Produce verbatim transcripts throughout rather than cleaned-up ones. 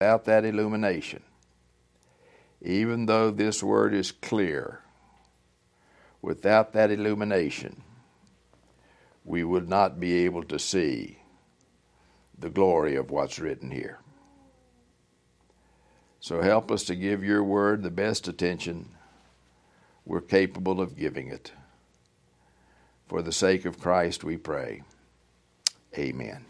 without that illumination, even though this word is clear, without that illumination, we would not be able to see the glory of what's written here. So help us to give your word the best attention we're capable of giving it. For the sake of Christ we pray. Amen.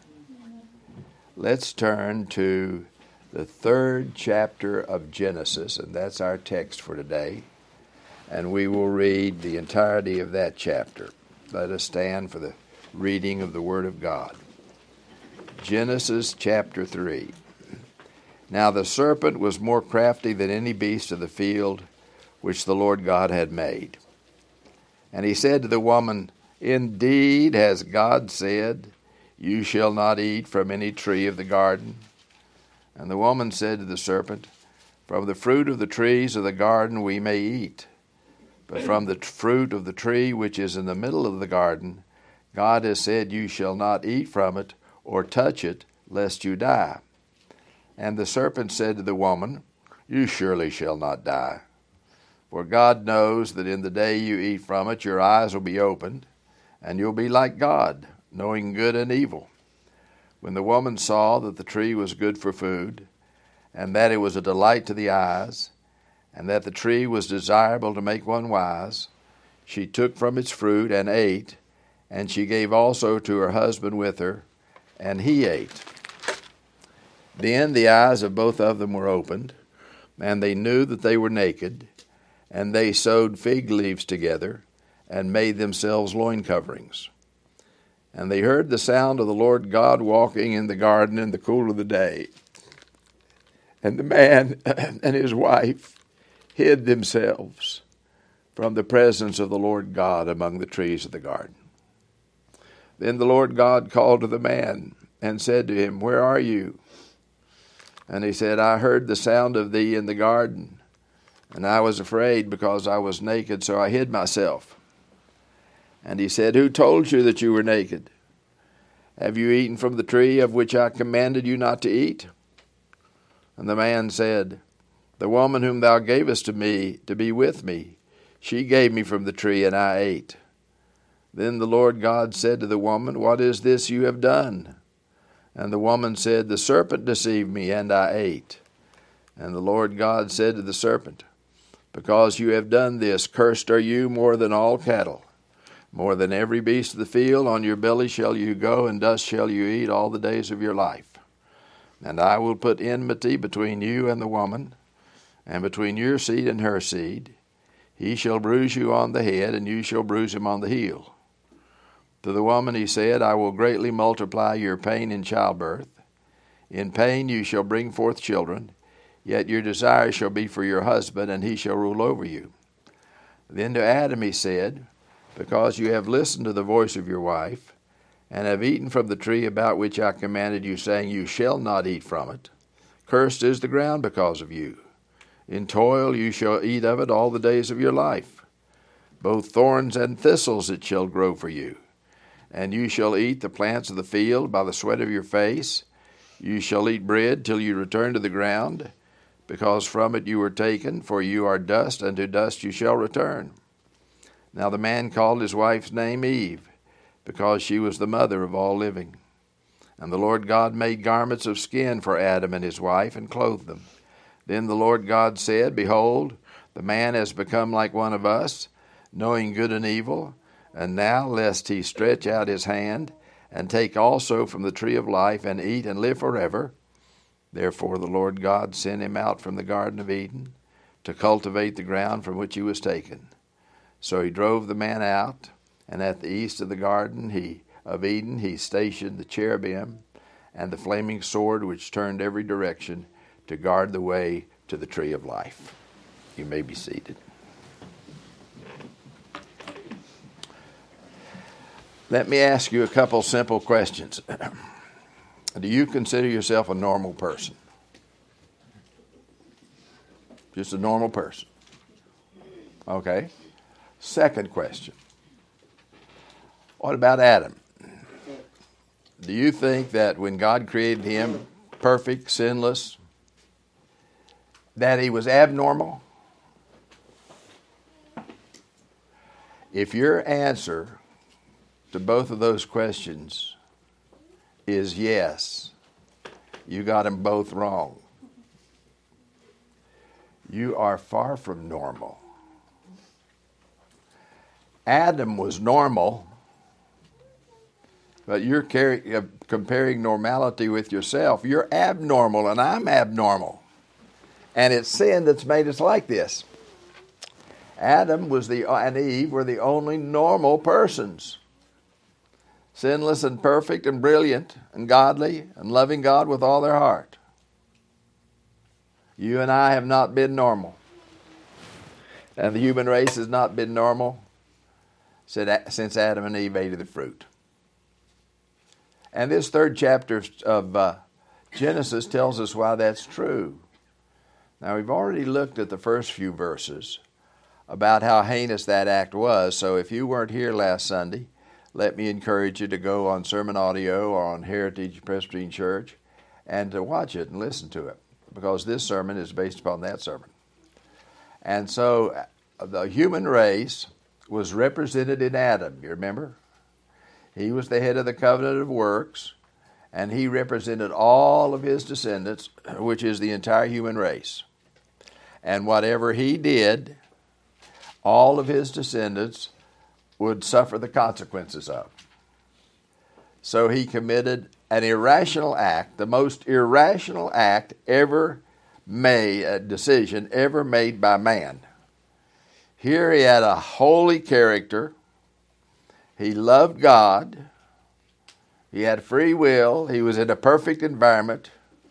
Let's turn to the third chapter of Genesis, and that's our text for today. And we will read the entirety of that chapter. Let us stand for the reading of the Word of God. Genesis chapter three. Now the serpent was more crafty than any beast of the field which the Lord God had made. And he said to the woman, Indeed, has God said, You shall not eat from any tree of the garden? And the woman said to the serpent, From the fruit of the trees of the garden we may eat. But from the fruit of the tree which is in the middle of the garden, God has said, You shall not eat from it or touch it, lest you die. And the serpent said to the woman, You surely shall not die. For God knows that in the day you eat from it, your eyes will be opened, and you'll be like God, knowing good and evil. When the woman saw that the tree was good for food, and that it was a delight to the eyes, and that the tree was desirable to make one wise, she took from its fruit and ate, and she gave also to her husband with her, and he ate. Then the eyes of both of them were opened, and they knew that they were naked, and they sewed fig leaves together, and made themselves loin coverings. And they heard the sound of the Lord God walking in the garden in the cool of the day. And the man and his wife hid themselves from the presence of the Lord God among the trees of the garden. Then the Lord God called to the man and said to him, Where are you? And he said, I heard the sound of thee in the garden, and I was afraid because I was naked, so I hid myself. And he said, Who told you that you were naked? Have you eaten from the tree of which I commanded you not to eat? And the man said, The woman whom thou gavest to me to be with me, she gave me from the tree, and I ate. Then the Lord God said to the woman, What is this you have done? And the woman said, The serpent deceived me, and I ate. And the Lord God said to the serpent, Because you have done this, cursed are you more than all cattle. More than every beast of the field, on your belly shall you go, and dust shall you eat all the days of your life. And I will put enmity between you and the woman, and between your seed and her seed. He shall bruise you on the head, and you shall bruise him on the heel. To the woman he said, I will greatly multiply your pain in childbirth. In pain you shall bring forth children, yet your desire shall be for your husband, and he shall rule over you. Then to Adam he said, Because you have listened to the voice of your wife, and have eaten from the tree about which I commanded you, saying, You shall not eat from it, cursed is the ground because of you. In toil you shall eat of it all the days of your life. Both thorns and thistles it shall grow for you. And you shall eat the plants of the field by the sweat of your face. You shall eat bread till you return to the ground, because from it you were taken, for you are dust, and to dust you shall return. Now the man called his wife's name Eve, because she was the mother of all living. And the Lord God made garments of skin for Adam and his wife, and clothed them. Then the Lord God said, Behold, the man has become like one of us, knowing good and evil. And now, lest he stretch out his hand, and take also from the tree of life, and eat and live forever. Therefore the Lord God sent him out from the Garden of Eden, to cultivate the ground from which he was taken. So he drove the man out, and at the east of the Garden he, of Eden he stationed the cherubim, and the flaming sword which turned every direction, to guard the way to the tree of life. You may be seated. Let me ask you a couple simple questions. Do you consider yourself a normal person? Just a normal person. Okay. Second question. What about Adam? Do you think that when God created him perfect, sinless, that he was abnormal? If your answer to both of those questions is yes, you got them both wrong. You are far from normal. Adam was normal, but you're carry, uh, comparing normality with yourself. You're abnormal, and I'm abnormal. And it's sin that's made us like this. Adam was the and Eve were the only normal persons. Sinless and perfect and brilliant and godly and loving God with all their heart. You and I have not been normal. And the human race has not been normal since Adam and Eve ate of the fruit. And this third chapter of uh, Genesis tells us why that's true. Now, we've already looked at the first few verses about how heinous that act was. So if you weren't here last Sunday, let me encourage you to go on Sermon Audio or on Heritage Presbyterian Church and to watch it and listen to it, because this sermon is based upon that sermon. And so the human race was represented in Adam, you remember? He was the head of the covenant of works, and he represented all of his descendants, which is the entire human race. And whatever he did, all of his descendants would suffer the consequences of. So he committed an irrational act, the most irrational act ever made, a decision ever made by man. Here he had a holy character. He loved God. He had free will. He was in a perfect environment.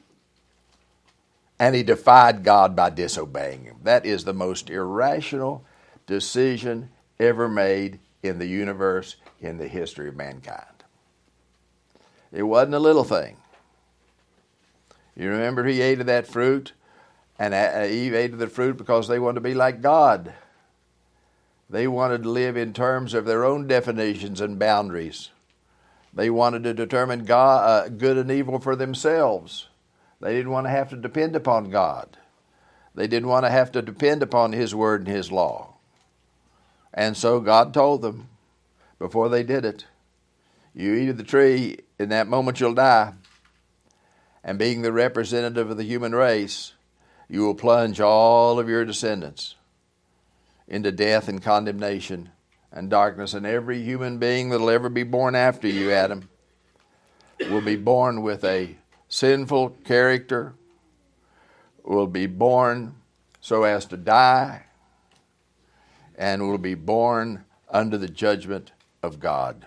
And he defied God by disobeying him. That is the most irrational decision ever made in the universe, in the history of mankind. It wasn't a little thing. You remember he ate of that fruit, and Eve ate of the fruit because they wanted to be like God. They wanted to live in terms of their own definitions and boundaries. They wanted to determine God, uh, good and evil for themselves. They didn't want to have to depend upon God. They didn't want to have to depend upon His word and His law. And so God told them, before they did it, you eat of the tree, in that moment you'll die. And being the representative of the human race, you will plunge all of your descendants into death and condemnation and darkness. And every human being that will ever be born after you, Adam, will be born with a sinful character, will be born so as to die, and will be born under the judgment of God.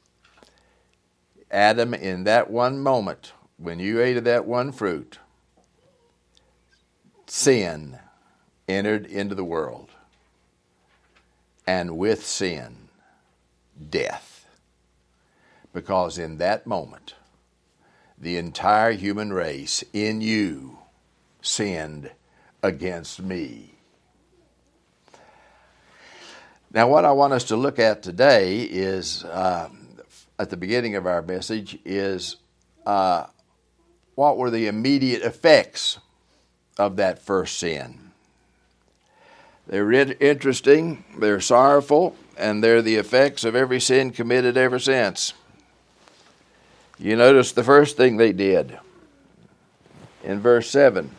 Adam, in that one moment, when you ate of that one fruit, sin entered into the world. And with sin, death. Because in that moment, the entire human race in you sinned against me. Now, what I want us to look at today is, uh, at the beginning of our message, is uh, what were the immediate effects of that first sin. They're interesting, they're sorrowful, and they're the effects of every sin committed ever since. You notice the first thing they did in verse seven.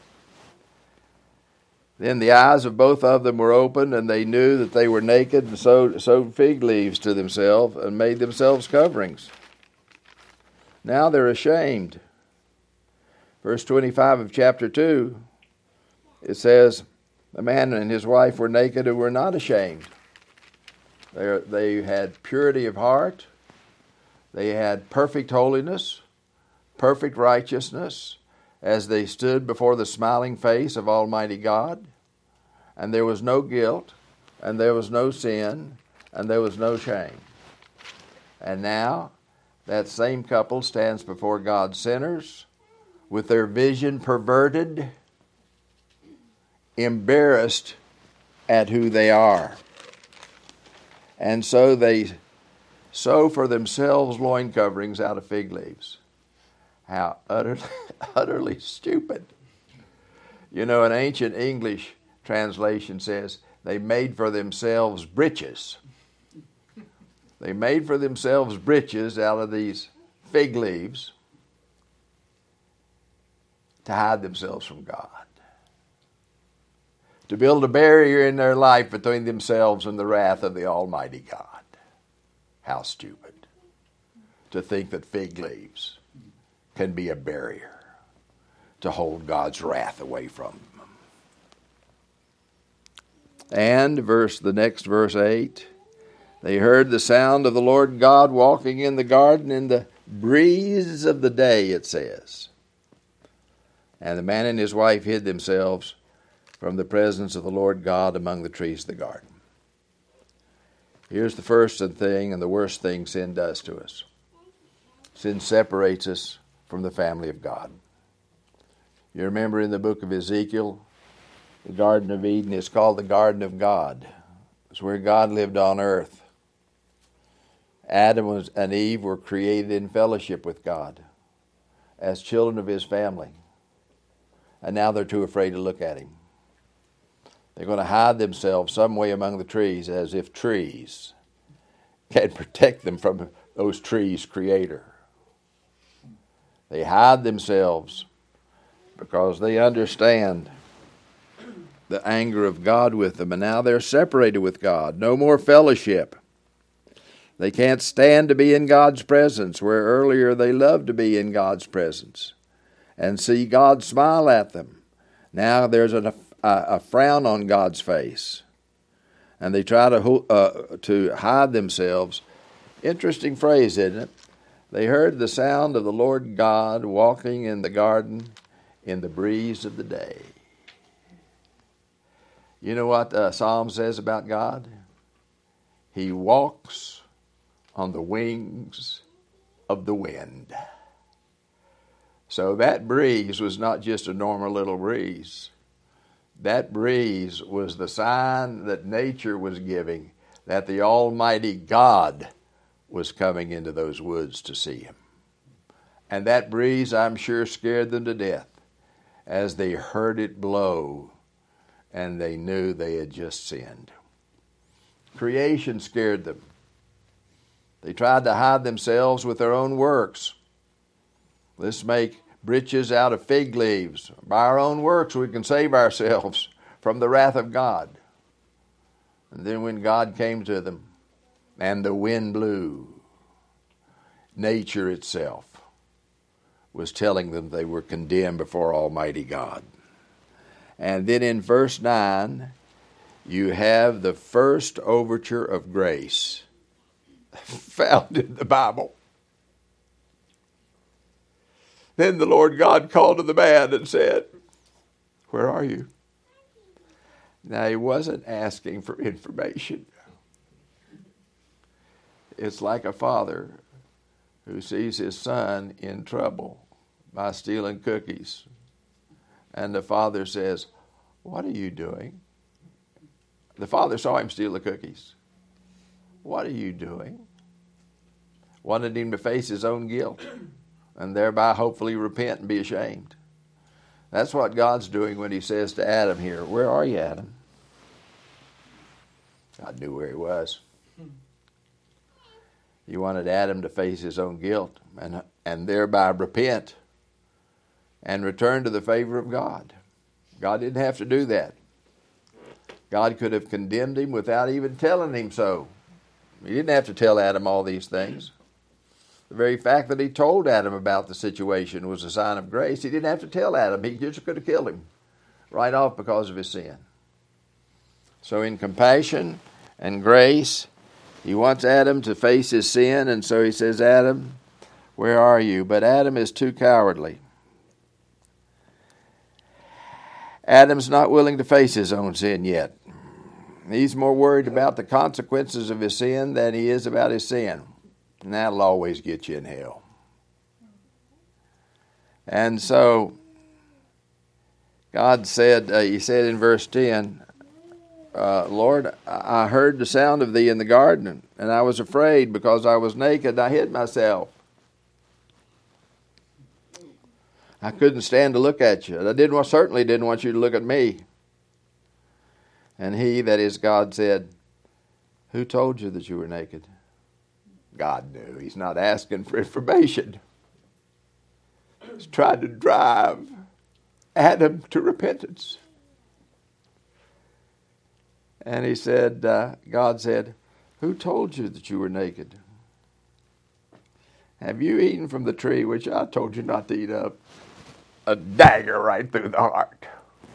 Then the eyes of both of them were opened, and they knew that they were naked, and sewed, sewed fig leaves to themselves, and made themselves coverings. Now they're ashamed. Verse twenty-five of chapter two, it says, the man and his wife were naked and were not ashamed. They, they had purity of heart. They had perfect holiness, perfect righteousness, as they stood before the smiling face of Almighty God. And there was no guilt, and there was no sin, and there was no shame. And now, that same couple stands before God's sinners with their vision perverted, embarrassed at who they are. And so they sew for themselves loin coverings out of fig leaves. How utterly, utterly stupid. You know, an ancient English translation says they made for themselves breeches. They made for themselves breeches out of these fig leaves to hide themselves from God. To build a barrier in their life between themselves and the wrath of the Almighty God. How stupid to think that fig leaves can be a barrier to hold God's wrath away from them. And verse the next verse eight, they heard the sound of the Lord God walking in the garden in the breeze of the day, it says. And the man and his wife hid themselves from the presence of the Lord God among the trees of the garden. Here's the first thing and the worst thing sin does to us. Sin separates us from the family of God. You remember in the book of Ezekiel, the Garden of Eden is called the Garden of God. It's where God lived on earth. Adam and Eve were created in fellowship with God as children of his family. And now they're too afraid to look at him. They're going to hide themselves some way among the trees, as if trees can protect them from those trees' creator. They hide themselves because they understand the anger of God with them, and now they're separated with God. No more fellowship. They can't stand to be in God's presence, where earlier they loved to be in God's presence and see God smile at them. Now there's a, a, a frown on God's face, and they try to uh, to hide themselves. Interesting phrase, isn't it? They heard the sound of the Lord God walking in the garden in the breeze of the day. You know what uh, Psalm says about God? He walks on the wings of the wind. So that breeze was not just a normal little breeze. That breeze was the sign that nature was giving that the Almighty God was coming into those woods to see him. And that breeze, I'm sure, scared them to death as they heard it blow and they knew they had just sinned. Creation scared them. They tried to hide themselves with their own works. Let's make breeches out of fig leaves. By our own works we can save ourselves from the wrath of God. And then when God came to them and the wind blew, nature itself was telling them they were condemned before Almighty God. And then in verse nine, you have the first overture of grace found in the Bible. Then the Lord God called to the man and said, "Where are you?" Now, he wasn't asking for information. It's like a father who sees his son in trouble by stealing cookies. And the father says, "What are you doing?" The father saw him steal the cookies. "What are you doing?" Wanted him to face his own guilt and thereby hopefully repent and be ashamed. That's what God's doing when he says to Adam here, "Where are you, Adam?" God knew where he was. He wanted Adam to face his own guilt and, and thereby repent and return to the favor of God. God didn't have to do that. God could have condemned him without even telling him so. He didn't have to tell Adam all these things. The very fact that he told Adam about the situation was a sign of grace. He didn't have to tell Adam. He just could have killed him right off because of his sin. So in compassion and grace, he wants Adam to face his sin, and so he says, "Adam, where are you?" But Adam is too cowardly. Adam's not willing to face his own sin yet. He's more worried about the consequences of his sin than he is about his sin. And that'll always get you in hell. And so, God said, uh, he said in verse ten, uh, "Lord, I heard the sound of thee in the garden, and I was afraid because I was naked, I hid myself." I couldn't stand to look at you. I didn't want, certainly didn't want you to look at me. And he, that is God, said, who told you that you were naked? God knew. He's not asking for information. He's trying to drive Adam to repentance. And he said, uh, God said, who told you that you were naked? Have you eaten from the tree which I told you not to eat of? A dagger right through the heart.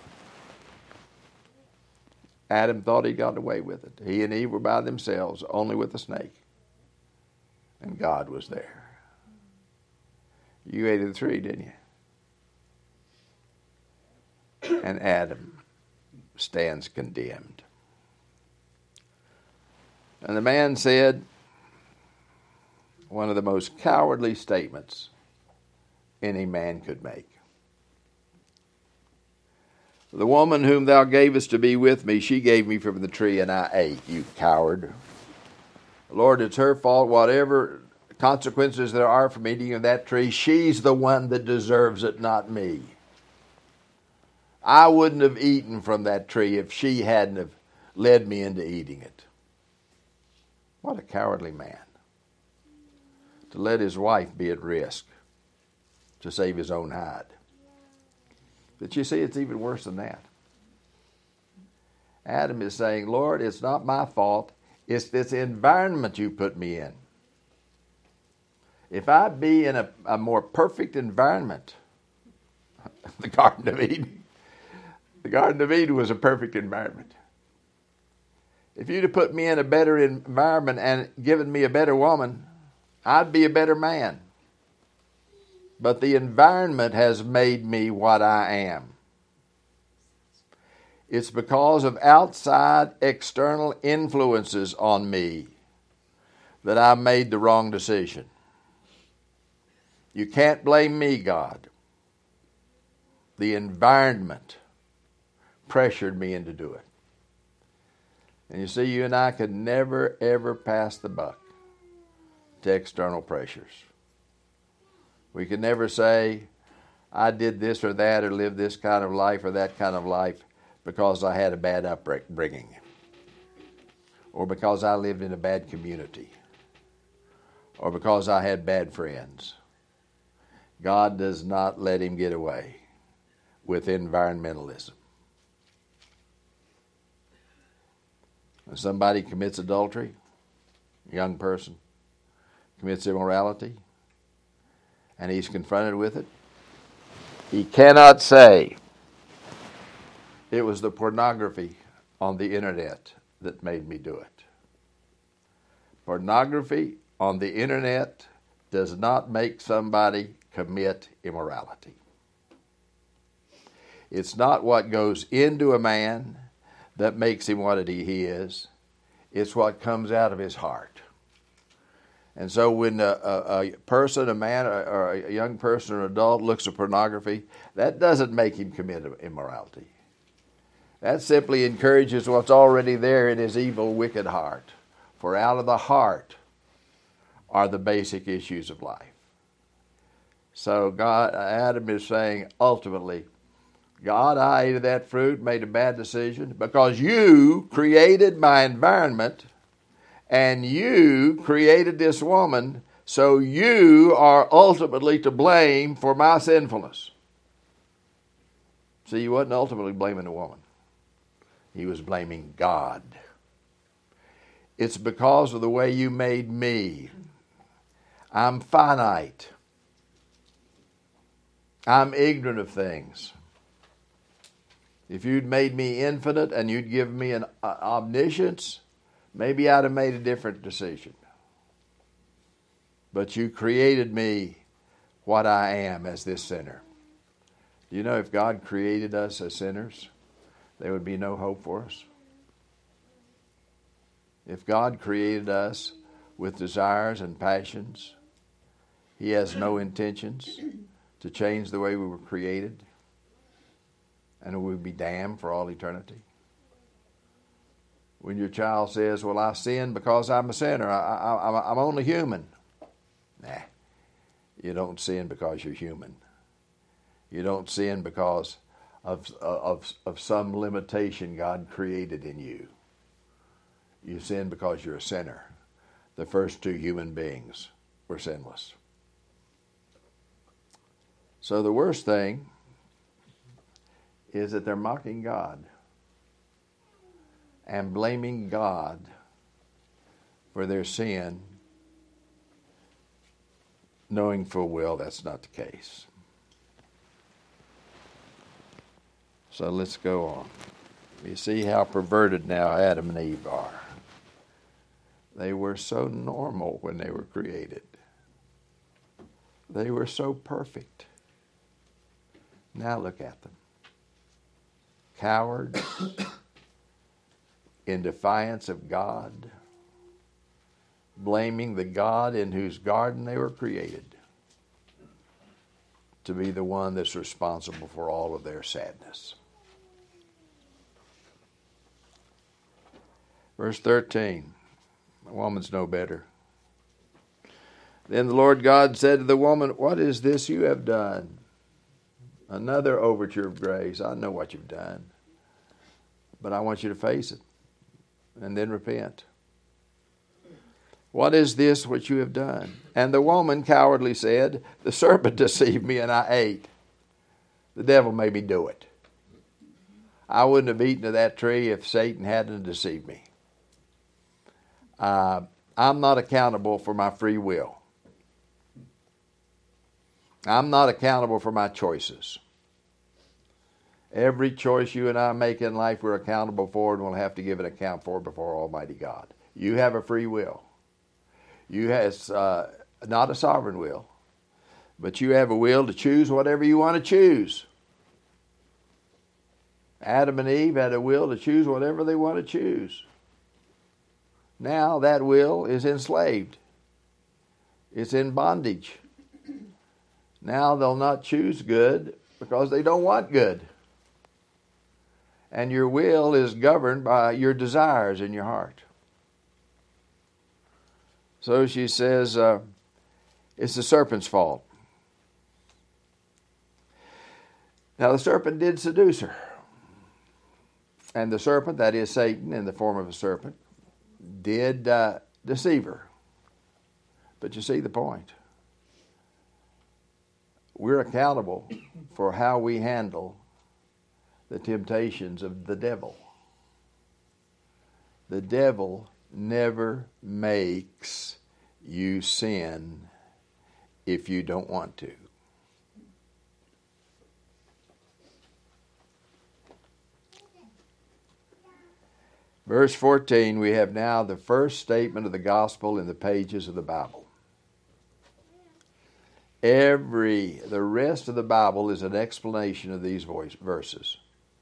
Adam thought he got away with it. He and Eve were by themselves, only with the snake. And God was there. You ate of the tree, didn't you? And Adam stands condemned. And the man said one of the most cowardly statements any man could make. The woman whom thou gavest to be with me, she gave me from the tree, and I ate, you coward. Lord, it's her fault. Whatever consequences there are from eating of that tree, she's the one that deserves it, not me. I wouldn't have eaten from that tree if she hadn't have led me into eating it. What a cowardly man. To let his wife be at risk to save his own hide. But you see, it's even worse than that. Adam is saying, Lord, it's not my fault. It's this environment you put me in. If I'd be in a, a more perfect environment, the Garden of Eden, the Garden of Eden was a perfect environment. If you'd have put me in a better environment and given me a better woman, I'd be a better man. But the environment has made me what I am. It's because of outside external influences on me that I made the wrong decision. You can't blame me, God. The environment pressured me into doing it. And you see, you and I could never, ever pass the buck to external pressures. We could never say, I did this or that or lived this kind of life or that kind of life because I had a bad upbringing or because I lived in a bad community or because I had bad friends. God does not let him get away with environmentalism. When somebody commits adultery, a young person commits immorality, and he's confronted with it, he cannot say, it was the pornography on the internet that made me do it. Pornography on the internet does not make somebody commit immorality. It's not what goes into a man that makes him what he is. It's what comes out of his heart. And so when a, a, a person, a man, or a young person or an adult looks at pornography, that doesn't make him commit immorality. That simply encourages what's already there in his evil, wicked heart. For out of the heart are the basic issues of life. So God, Adam is saying, ultimately, God, I ate of that fruit, made a bad decision, because you created my environment, and you created this woman, so you are ultimately to blame for my sinfulness. See, he wasn't ultimately blaming the woman. He was blaming God. It's because of the way you made me. I'm finite. I'm ignorant of things. If you'd made me infinite and you'd given me an uh, omniscience, maybe I'd have made a different decision. But you created me what I am as this sinner. Do you know if God created us as sinners, there would be no hope for us? If God created us with desires and passions, he has no intentions to change the way we were created, and we'd be damned for all eternity. When your child says, well, I sinned because I'm a sinner, I, I, I'm only human. Nah, you don't sin because you're human. You don't sin because of, of, of some limitation God created in you. You sin because you're a sinner. The first two human beings were sinless. So the worst thing is that they're mocking God and blaming God for their sin, knowing full well that's not the case. So let's go on. You see how perverted now Adam and Eve are. They were so normal when they were created. They were so perfect. Now look at them. Cowards, in defiance of God, blaming the God in whose garden they were created to be the one that's responsible for all of their sadness. Verse thirteen, the woman's no better. Then the Lord God said to the woman, what is this you have done? Another overture of grace. I know what you've done, but I want you to face it and then repent. What is this which you have done? And the woman cowardly said, the serpent deceived me and I ate. The devil made me do it. I wouldn't have eaten of that tree if Satan hadn't deceived me. Uh, I'm not accountable for my free will. I'm not accountable for my choices. Every choice you and I make in life, we're accountable for, and we'll have to give an account for before Almighty God. You have a free will. You have uh, not a sovereign will, but you have a will to choose whatever you want to choose. Adam and Eve had a will to choose whatever they want to choose. Now that will is enslaved. It's in bondage. Now they'll not choose good because they don't want good. And your will is governed by your desires in your heart. So she says, uh, it's the serpent's fault. Now the serpent did seduce her. And the serpent, that is Satan in the form of a serpent, did uh, deceive her. But you see the point. We're accountable for how we handle the temptations of the devil. The devil never makes you sin if you don't want to. Verse fourteen, we have now the first statement of the gospel in the pages of the Bible. Every, the rest of the Bible is an explanation of these voice, verses.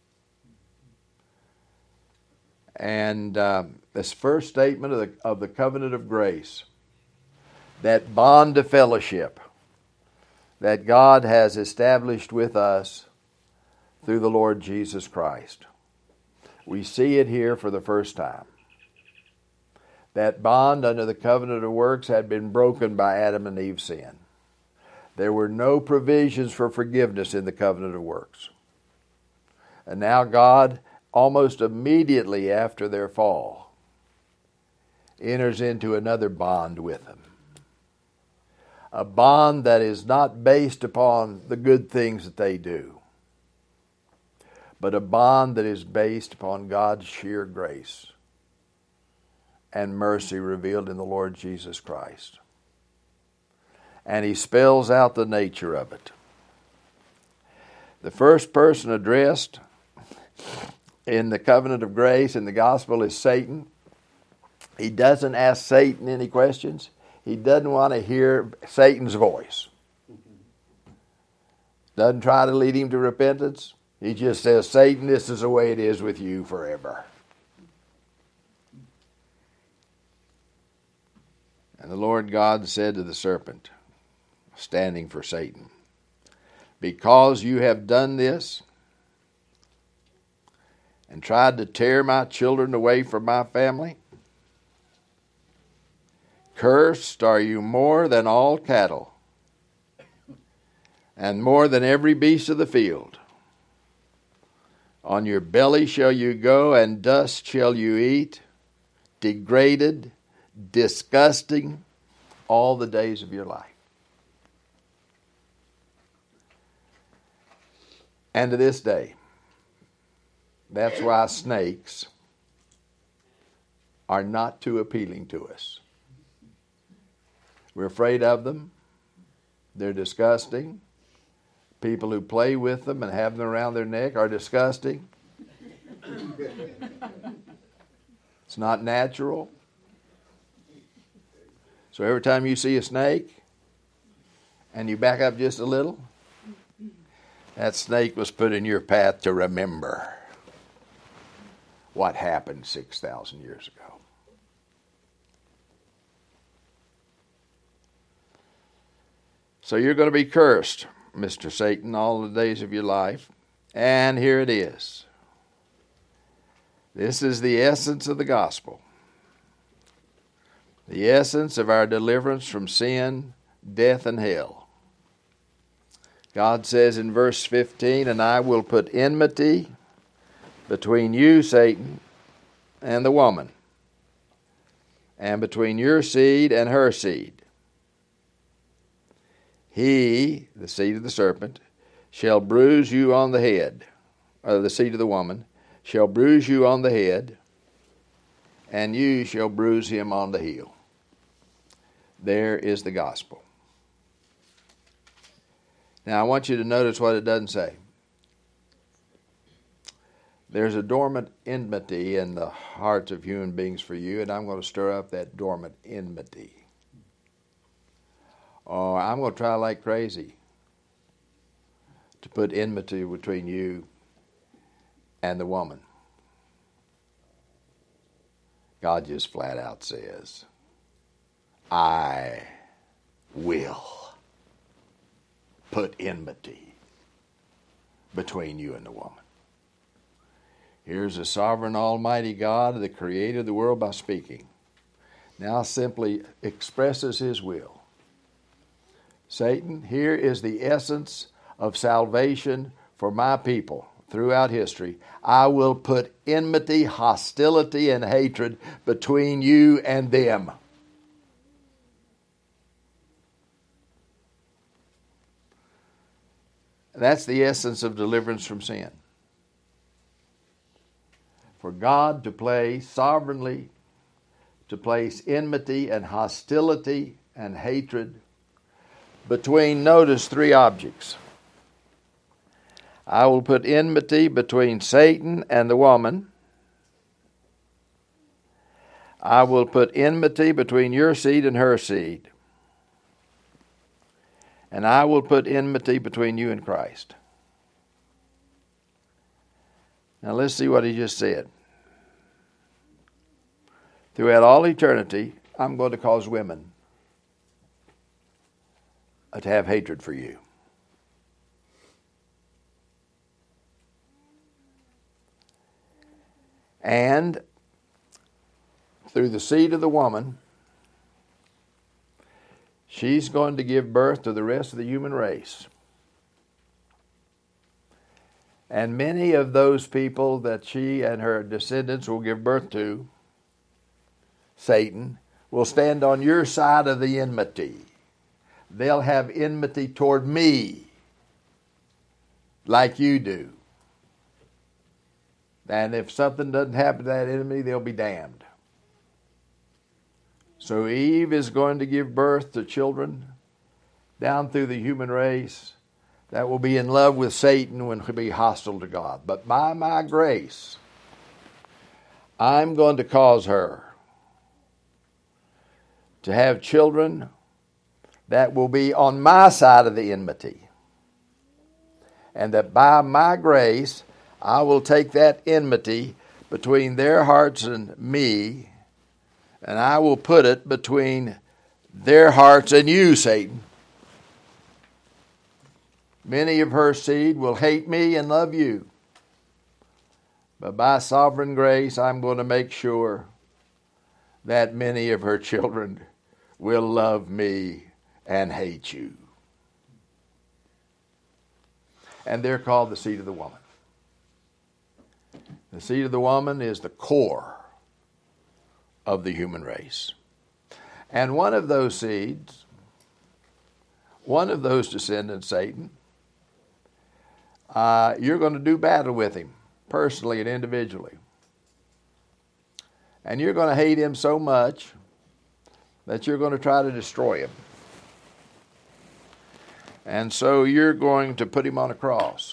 And uh, this first statement of the, of the covenant of grace, that bond of fellowship that God has established with us through the Lord Jesus Christ. We see it here for the first time. That bond under the covenant of works had been broken by Adam and Eve's sin. There were no provisions for forgiveness in the covenant of works. And now God, almost immediately after their fall, enters into another bond with them. A bond that is not based upon the good things that they do, but a bond that is based upon God's sheer grace and mercy revealed in the Lord Jesus Christ. And he spells out the nature of it. The first person addressed in the covenant of grace in the gospel is Satan. He doesn't ask Satan any questions. He doesn't want to hear Satan's voice. Doesn't try to lead him to repentance. He just says, Satan, this is the way it is with you forever. And the Lord God said to the serpent, standing for Satan, because you have done this and tried to tear my children away from my family, cursed are you more than all cattle, and more than every beast of the field. On your belly shall you go, and dust shall you eat, degraded, disgusting, all the days of your life. And to this day, that's why snakes are not too appealing to us. We're afraid of them. They're disgusting. People who play with them and have them around their neck are disgusting. It's not natural. So every time you see a snake and you back up just a little, that snake was put in your path to remember what happened six thousand years ago. So you're going to be cursed, Mister Satan, all the days of your life. And here it is. This is the essence of the gospel. The essence of our deliverance from sin, death, and hell. God says in verse fifteen, and I will put enmity between you, Satan, and the woman, and between your seed and her seed. He, the seed of the serpent, shall bruise you on the head, or the seed of the woman, shall bruise you on the head, and you shall bruise him on the heel. There is the gospel. Now I want you to notice what it doesn't say. There's a dormant enmity in the hearts of human beings for you, and I'm going to stir up that dormant enmity. Oh, I'm going to try like crazy to put enmity between you and the woman. God just flat out says, I will put enmity between you and the woman. Here's a sovereign almighty God, the creator of the world, by speaking. Now simply expresses his will. Satan, here is the essence of salvation for my people throughout history. I will put enmity, hostility, and hatred between you and them. That's the essence of deliverance from sin. For God to place sovereignly, to place enmity and hostility and hatred between, notice, three objects. I will put enmity between Satan and the woman. I will put enmity between your seed and her seed. And I will put enmity between you and Christ. Now let's see what he just said. Throughout all eternity, I'm going to cause women to have hatred for you. And through the seed of the woman, she's going to give birth to the rest of the human race. And many of those people that she and her descendants will give birth to, Satan, will stand on your side of the enmity. They'll have enmity toward me, like you do. And if something doesn't happen to that enemy, they'll be damned. So Eve is going to give birth to children down through the human race that will be in love with Satan and will be hostile to God. But by my grace, I'm going to cause her to have children that will be on my side of the enmity. And that by my grace, I will take that enmity between their hearts and me, and I will put it between their hearts and you, Satan. Many of her seed will hate me and love you. But by sovereign grace, I'm going to make sure that many of her children will love me and hate you. And they're called the seed of the woman. The seed of the woman is the core of the human race. And one of those seeds, one of those descendants, Satan, uh, you're going to do battle with him personally and individually. And you're going to hate him so much that you're going to try to destroy him. And so you're going to put him on a cross.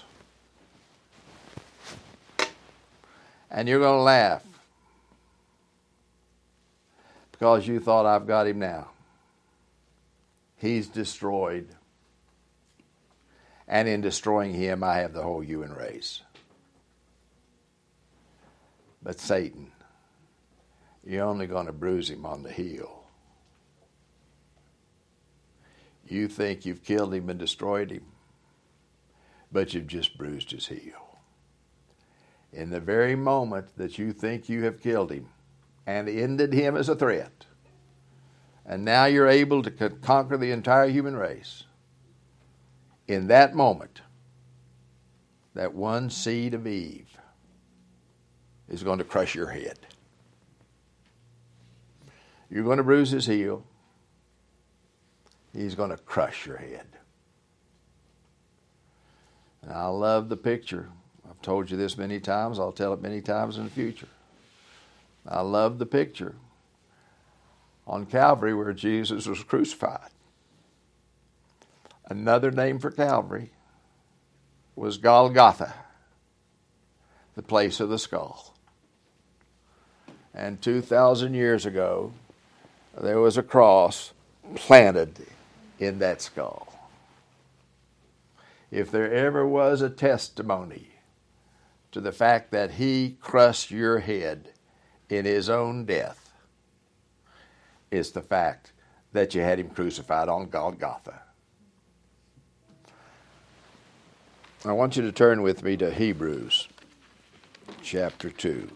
And you're going to laugh because you thought, I've got him now. He's destroyed. And in destroying him, I have the whole human race. But Satan, you're only going to bruise him on the heel. You think you've killed him and destroyed him, but you've just bruised his heel. In the very moment that you think you have killed him and ended him as a threat, and now you're able to conquer the entire human race, in that moment, that one seed of Eve is going to crush your head. You're going to bruise his heel. He's going to crush your head. And I love the picture. I've told you this many times. I'll tell it many times in the future. I love the picture on Calvary where Jesus was crucified. Another name for Calvary was Golgotha, the place of the skull. And two thousand years ago, there was a cross planted in that skull. If there ever was a testimony to the fact that he crushed your head in his own death, it's the fact that you had him crucified on Golgotha. I want you to turn with me to Hebrews chapter two.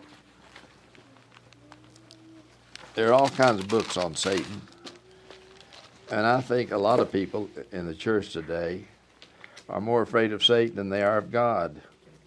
There are all kinds of books on Satan. And I think a lot of people in the church today are more afraid of Satan than they are of God.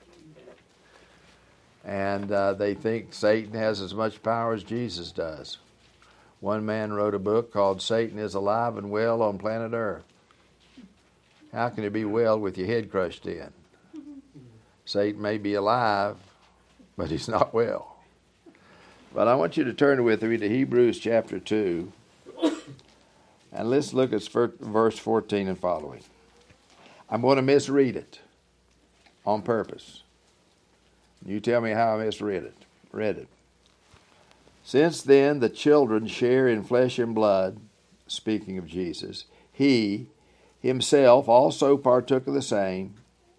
And uh, they think Satan has as much power as Jesus does. One man wrote a book called Satan is Alive and Well on Planet Earth. How can he be well with your head crushed in? Satan may be alive, but he's not well. But I want you to turn with me to Hebrews chapter two. And let's look at verse fourteen and following. I'm going to misread it on purpose. You tell me how I misread it. Read it. Since then the children share in flesh and blood, speaking of Jesus, he himself also partook of the same,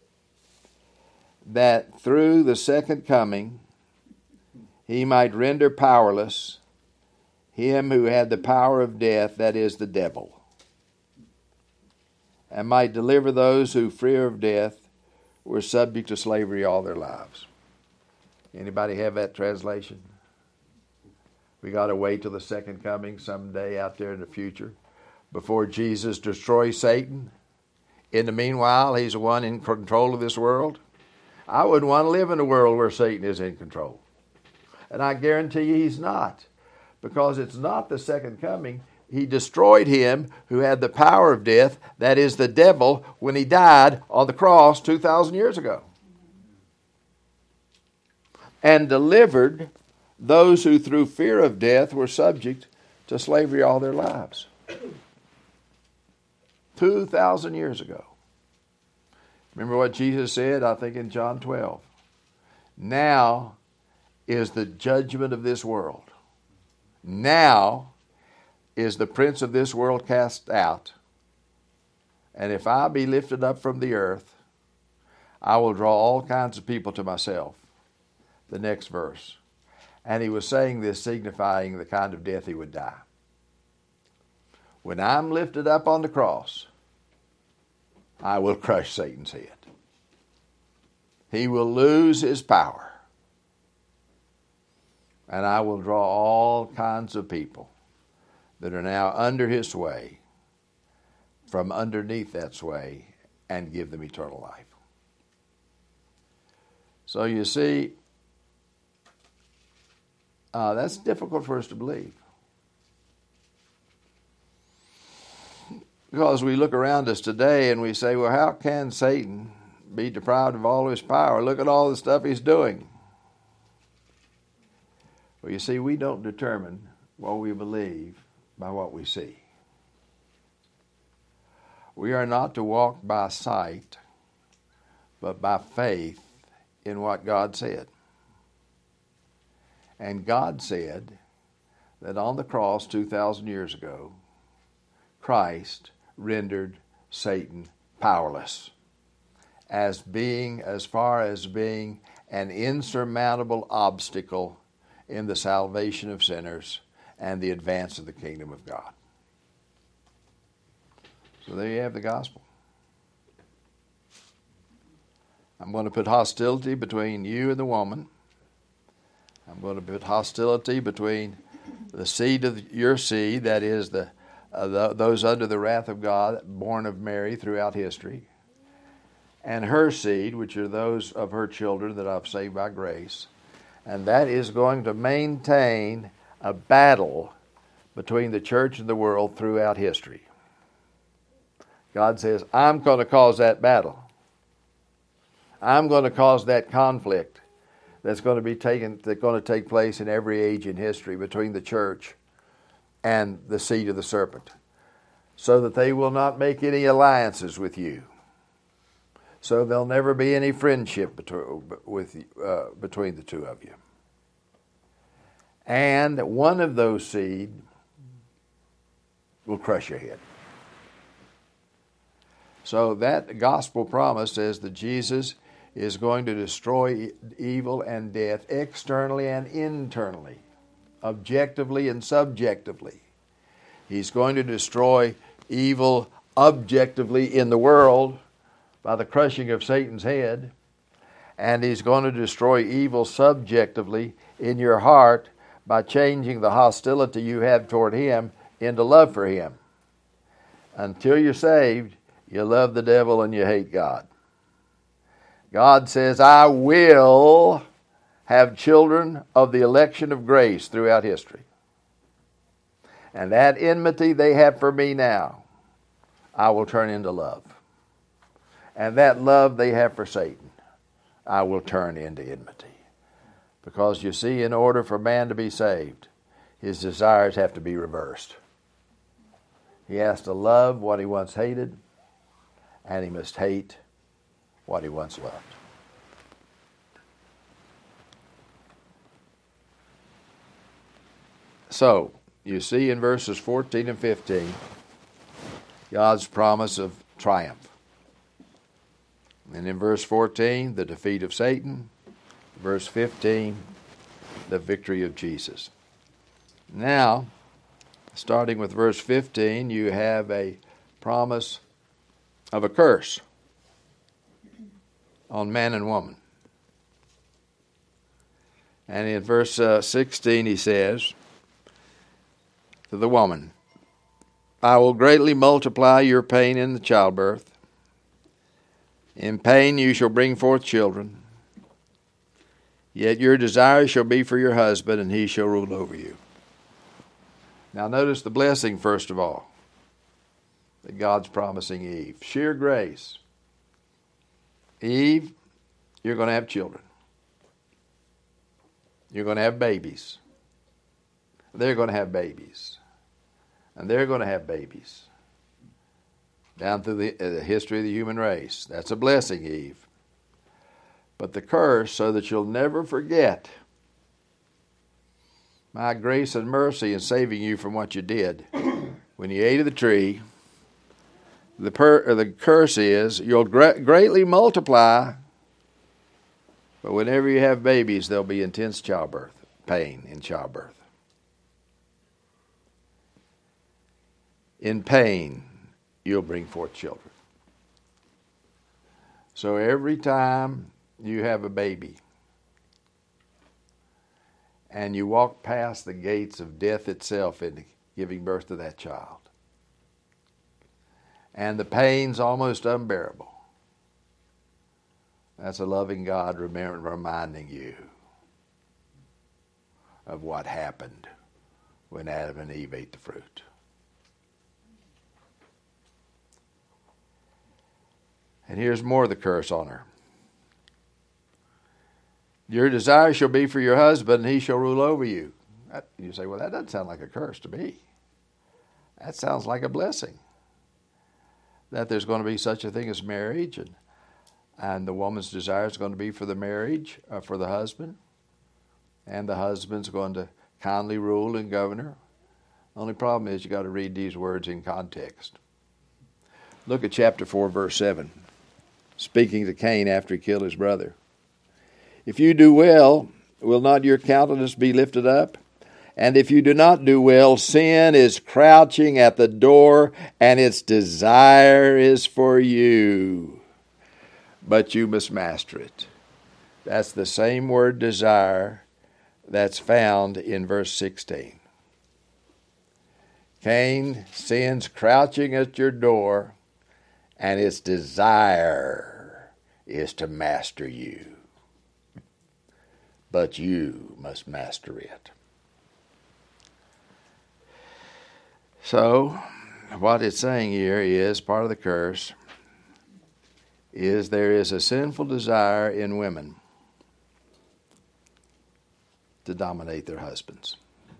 that through the second coming he might render powerless him who had the power of death, that is, the devil, and might deliver those who, fear of death, were subject to slavery all their lives. Anybody have that translation? We got to wait till the second coming someday out there in the future before Jesus destroys Satan. In the meanwhile, he's the one in control of this world. I wouldn't want to live in a world where Satan is in control. And I guarantee you he's not. Because it's not the second coming. He destroyed him who had the power of death, that is the devil, when he died on the cross two thousand years ago. And delivered those who through fear of death were subject to slavery all their lives. two thousand years ago. Remember what Jesus said, I think in John twelve. Now is the judgment of this world. Now is the prince of this world cast out. And if I be lifted up from the earth, I will draw all kinds of people to myself. The next verse. And he was saying this, signifying the kind of death he would die. When I'm lifted up on the cross, I will crush Satan's head. He will lose his power. And I will draw all kinds of people that are now under his sway from underneath that sway and give them eternal life. So you see, uh, that's difficult for us to believe. Because we look around us today and we say, well, how can Satan be deprived of all his power? Look at all the stuff he's doing. Well, you see, we don't determine what we believe by what we see. We are not to walk by sight, but by faith in what God said. And God said that on the cross two thousand years ago, Christ rendered Satan powerless, as being, as far as being an insurmountable obstacle in the salvation of sinners and the advance of the kingdom of God. So there you have the gospel. I'm going to put hostility between you and the woman. I'm going to put hostility between the seed of your seed, that is the Uh, the, those under the wrath of God, born of Mary throughout history, and her seed, which are those of her children that I've saved by grace. And that is going to maintain a battle between the church and the world throughout history. God says, I'm going to cause that battle. I'm going to cause that conflict that's going to be taken, that's going to take place in every age in history between the church and the seed of the serpent, so that they will not make any alliances with you. So there'll never be any friendship between, with, uh, between the two of you. And one of those seed will crush your head. So that gospel promise says that Jesus is going to destroy evil and death externally and internally, objectively and subjectively. He's going to destroy evil objectively in the world by the crushing of Satan's head, and he's going to destroy evil subjectively in your heart by changing the hostility you have toward him into love for him. Until you're saved, you love the devil and you hate God. God says, I will have children of the election of grace throughout history. And that enmity they have for me now, I will turn into love. And that love they have for Satan, I will turn into enmity. Because you see, in order for man to be saved, his desires have to be reversed. He has to love what he once hated, and he must hate what he once loved. So, you see in verses fourteen and fifteen, God's promise of triumph. And in verse fourteen, the defeat of Satan. Verse fifteen, the victory of Jesus. Now, starting with verse fifteen, you have a promise of a curse on man and woman. And in verse uh, sixteen, he says to the woman, I will greatly multiply your pain in the childbirth. In pain you shall bring forth children. Yet your desire shall be for your husband, and he shall rule over you. Now notice the blessing, first of all, that God's promising Eve. Sheer grace. Eve, you're going to have children. You're going to have babies. They're going to have babies. And they're going to have babies. Down through the, uh, the history of the human race. That's a blessing, Eve. But the curse, so that you'll never forget my grace and mercy in saving you from what you did when you ate of the tree. The, per, or the curse is you'll gra- greatly multiply, but whenever you have babies, there'll be intense childbirth, pain in childbirth. In pain, you'll bring forth children. So every time you have a baby and you walk past the gates of death itself in giving birth to that child, and the pain's almost unbearable, That's a loving God remember, reminding you of what happened when Adam and Eve ate the fruit. And here's more of the curse on her. Your desire shall be for your husband, and he shall rule over you. That, you say, well, that doesn't sound like a curse to me. That sounds like a blessing. That there's going to be such a thing as marriage, and, and the woman's desire is going to be for the marriage, uh, for the husband, and the husband's going to kindly rule and govern her. Only problem is you got to read these words in context. Look at chapter four, verse seven. Speaking to Cain after he killed his brother. If you do well, will not your countenance be lifted up? And if you do not do well, sin is crouching at the door, and its desire is for you. But you must master it. That's the same word desire that's found in verse sixteen. Cain, sin's crouching at your door, and its desire is to master you. But you must master it. So, what it's saying here is, part of the curse, is there is a sinful desire in women to dominate their husbands.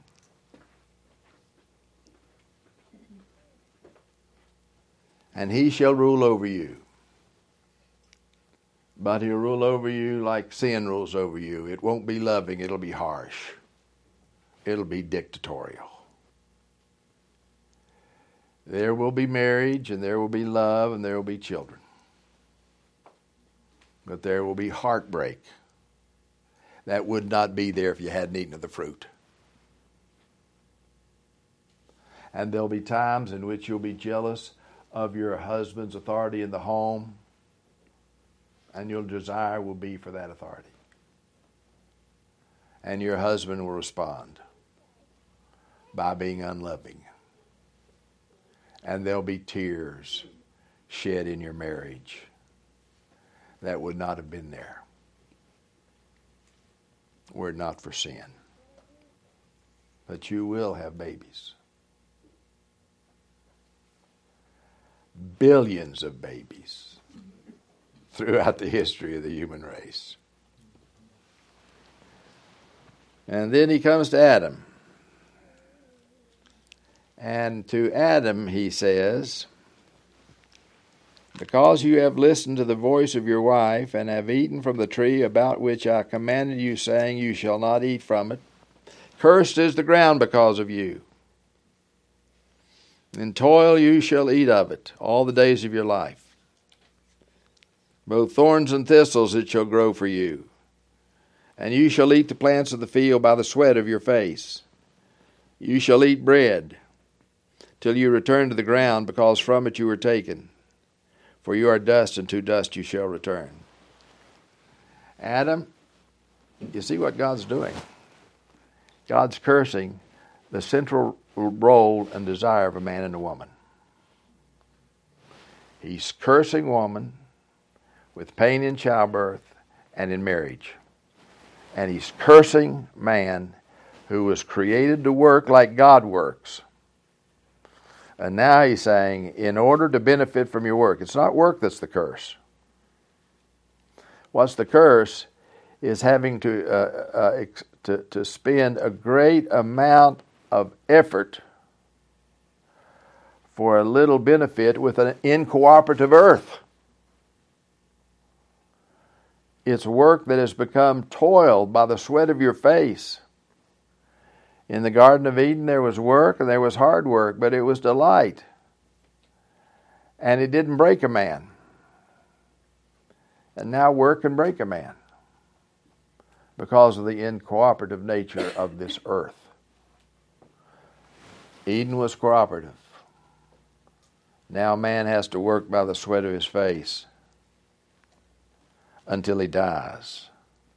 And he shall rule over you. But he'll rule over you like sin rules over you. It won't be loving, it'll be harsh. It'll be dictatorial. There will be marriage, and there will be love, and there will be children. But there will be heartbreak. That would not be there if you hadn't eaten of the fruit. And there'll be times in which you'll be jealous of your husband's authority in the home, and your desire will be for that authority. And your husband will respond by being unloving. And there'll be tears shed in your marriage that would not have been there were it not for sin. But you will have babies. Billions of babies throughout the history of the human race. And then he comes to Adam. And to Adam he says, because you have listened to the voice of your wife and have eaten from the tree about which I commanded you, saying, you shall not eat from it, cursed is the ground because of you. In toil you shall eat of it all the days of your life. Both thorns and thistles it shall grow for you. And you shall eat the plants of the field by the sweat of your face. You shall eat bread till you return to the ground, because from it you were taken. For you are dust, and to dust you shall return. Adam, you see what God's doing? God's cursing the central role and desire of a man and a woman. He's cursing woman with pain in childbirth and in marriage. And he's cursing man who was created to work like God works. And now he's saying, in order to benefit from your work, it's not work that's the curse. What's the curse is having to, uh, uh, to, to spend a great amount of effort for a little benefit with an incooperative earth. It's work that has become toil by the sweat of your face. In the Garden of Eden there was work and there was hard work, but it was delight. And it didn't break a man. And now work can break a man because of the incooperative nature of this earth. Eden was cooperative. Now man has to work by the sweat of his face until he dies.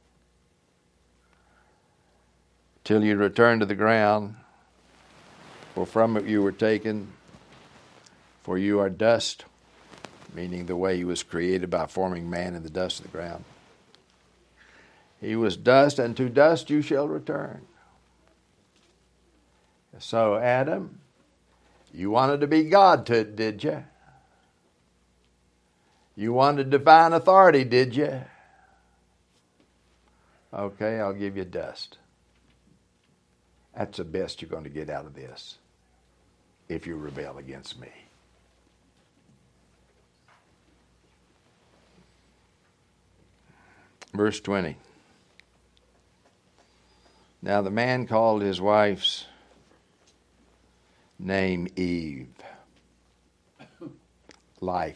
Till you return to the ground, for from it you were taken, for you are dust, meaning the way he was created by forming man in the dust of the ground. He was dust, and to dust you shall return. So, Adam, you wanted to be God, to, did you? You wanted divine authority, did you? Okay, I'll give you dust. That's the best you're going to get out of this if you rebel against me. Verse twenty. Now the man called his wife's name Eve, life,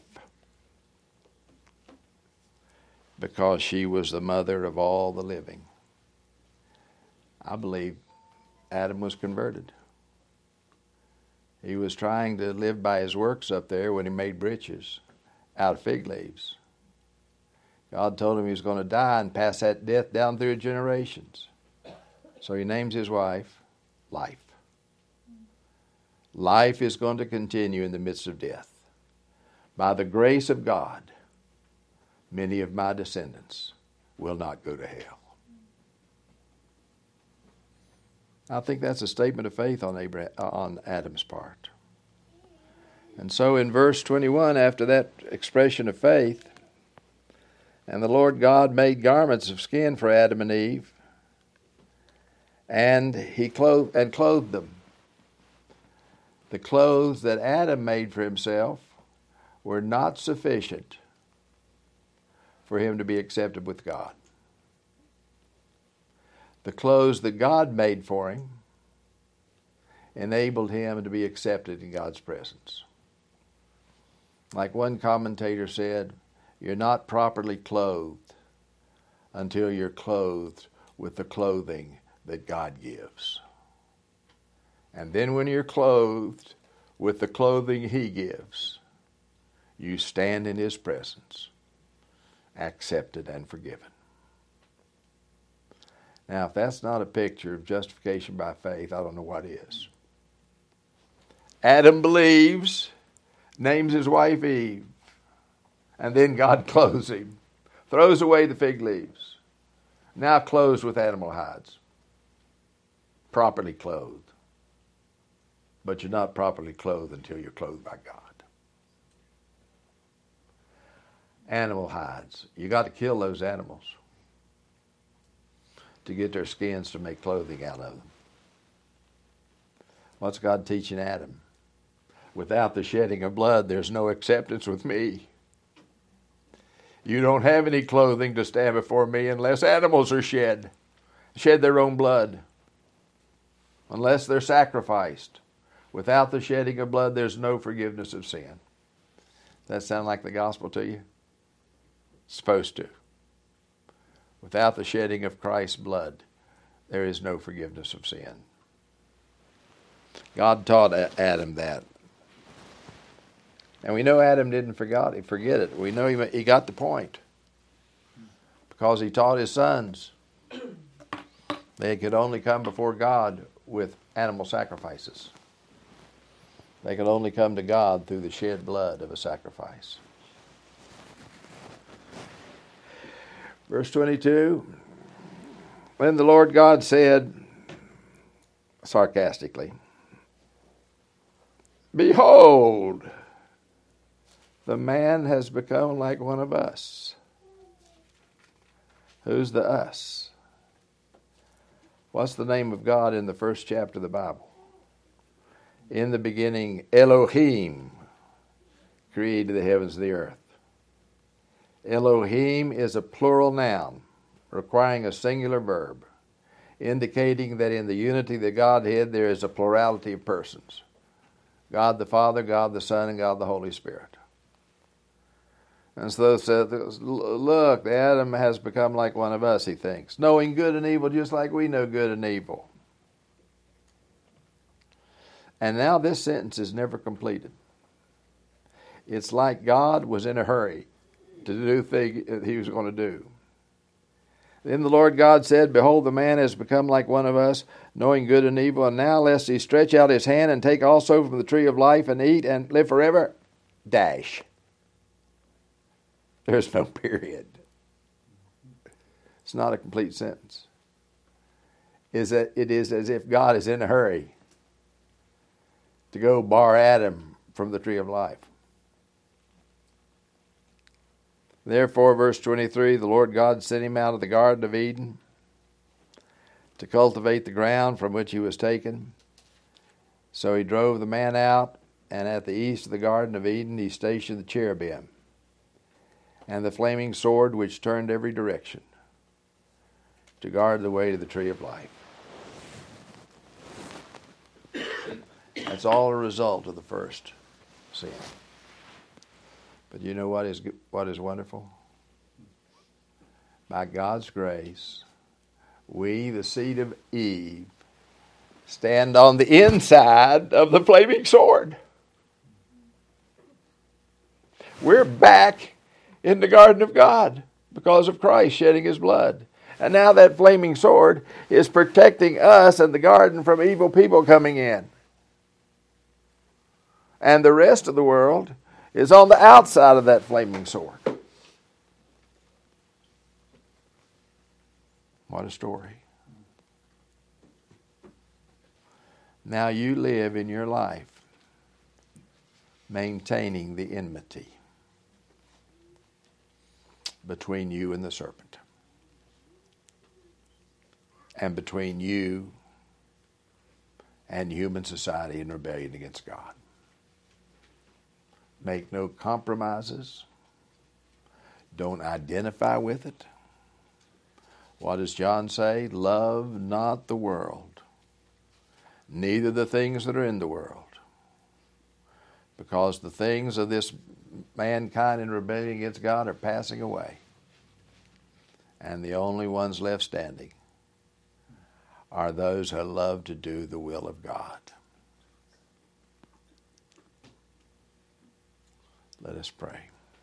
because she was the mother of all the living. I believe Adam was converted. He was trying to live by his works up there when he made breeches out of fig leaves. God told him he was going to die and pass that death down through generations. So he names his wife Life. Life is going to continue in the midst of death. By the grace of God, many of my descendants will not go to hell. I think that's a statement of faith on Abraham, on Adam's part. And so in verse twenty-one, after that expression of faith, and the Lord God made garments of skin for Adam and Eve, and he clothed and clothed them. The clothes that Adam made for himself were not sufficient for him to be accepted with God. The clothes that God made for him enabled him to be accepted in God's presence. Like one commentator said, you're not properly clothed until you're clothed with the clothing that God gives. And then when you're clothed with the clothing he gives, you stand in his presence, accepted and forgiven. Now, if that's not a picture of justification by faith, I don't know what is. Adam believes, names his wife Eve, and then God clothes him, throws away the fig leaves, now clothed with animal hides, properly clothed. But you're not properly clothed until you're clothed by God. Animal hides. You got to kill those animals to get their skins to make clothing out of them. What's God teaching Adam? Without the shedding of blood, there's no acceptance with me. You don't have any clothing to stand before me unless animals are shed, shed their own blood, unless they're sacrificed. Without the shedding of blood, there's no forgiveness of sin. Does that sound like the gospel to you? It's supposed to. Without the shedding of Christ's blood, there is no forgiveness of sin. God taught Adam that. And we know Adam didn't forget it. Forget it. We know he, he got the point. Because he taught his sons they could only come before God with animal sacrifices. They could only come to God through the shed blood of a sacrifice. Verse twenty-two, when the Lord God said, sarcastically, behold, the man has become like one of us. Who's the us? What's the name of God in the first chapter of the Bible? In the beginning, Elohim created the heavens and the earth. Elohim is a plural noun requiring a singular verb, indicating that in the unity of the Godhead there is a plurality of persons. God the Father, God the Son, and God the Holy Spirit. And so said, look, Adam has become like one of us, he thinks, knowing good and evil just like we know good and evil. And now this sentence is never completed. It's like God was in a hurry to do the thing that he was going to do. Then the Lord God said, behold, the man has become like one of us, knowing good and evil. And now lest he stretch out his hand and take also from the tree of life and eat and live forever. Dash. There's no period. It's not a complete sentence. Is that it is as if God is in a hurry to go bar Adam from the tree of life. Therefore, verse twenty-three, the Lord God sent him out of the Garden of Eden to cultivate the ground from which he was taken. So he drove the man out, and at the east of the Garden of Eden he stationed the cherubim and the flaming sword which turned every direction to guard the way to the tree of life. That's all a result of the first sin. But you know what is what is wonderful? By God's grace, we, the seed of Eve, stand on the inside of the flaming sword. We're back in the garden of God because of Christ shedding his blood. And now that flaming sword is protecting us and the garden from evil people coming in. And the rest of the world is on the outside of that flaming sword. What a story. Now you live in your life maintaining the enmity between you and the serpent, and between you and human society in rebellion against God. Make no compromises. Don't identify with it. What does John say? Love not the world, neither the things that are in the world. Because the things of this mankind in rebellion against God are passing away. And the only ones left standing are those who love to do the will of God. Let us pray.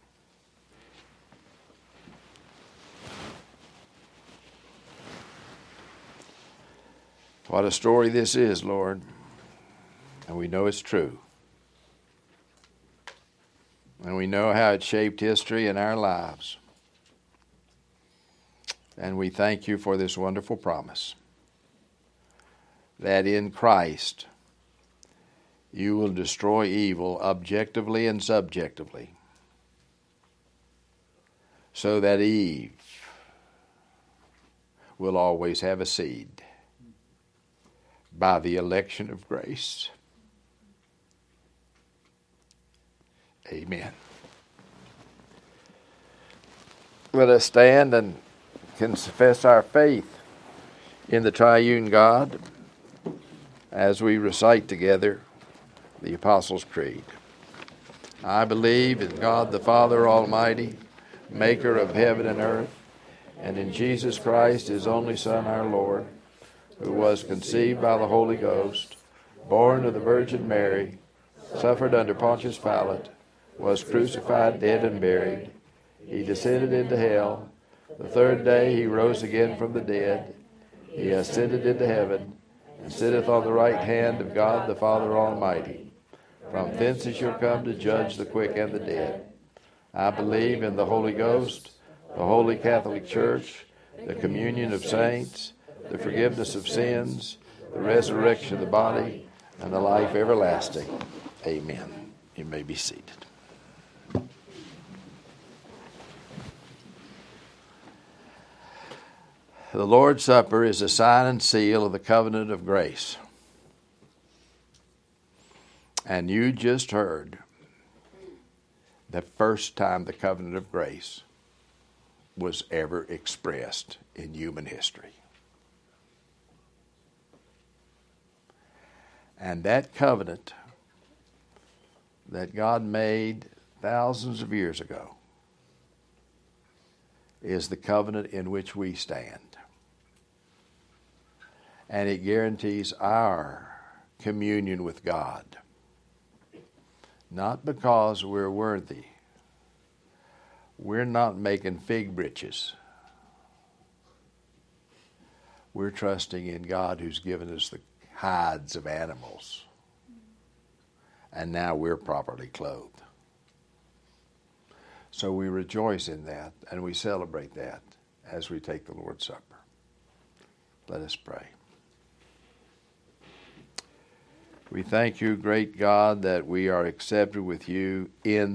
What a story this is, Lord. And we know it's true. And we know how it shaped history and our lives. And we thank you for this wonderful promise that in Christ you will destroy evil objectively and subjectively, so that Eve will always have a seed by the election of grace. Amen. Let us stand and confess our faith in the triune God as we recite together the Apostles' Creed. I believe in God the Father Almighty, maker of heaven and earth, and in Jesus Christ, his only Son, our Lord, who was conceived by the Holy Ghost, born of the Virgin Mary, suffered under Pontius Pilate, was crucified, dead, and buried. He descended into hell. The third day he rose again from the dead. He ascended into heaven, and sitteth on the right hand of God the Father Almighty. From thence he shall come to judge the quick and the dead. I believe in the Holy Ghost, the Holy Catholic Church, the communion of saints, the forgiveness of sins, the resurrection of the body, and the life everlasting. Amen. You may be seated. The Lord's Supper is a sign and seal of the covenant of grace. And you just heard the first time the covenant of grace was ever expressed in human history. And that covenant that God made thousands of years ago is the covenant in which we stand. And it guarantees our communion with God. Not because we're worthy. We're not making fig britches. We're trusting in God who's given us the hides of animals. And now we're properly clothed. So we rejoice in that, and we celebrate that as we take the Lord's Supper. Let us pray. We thank you, great God, that we are accepted with you in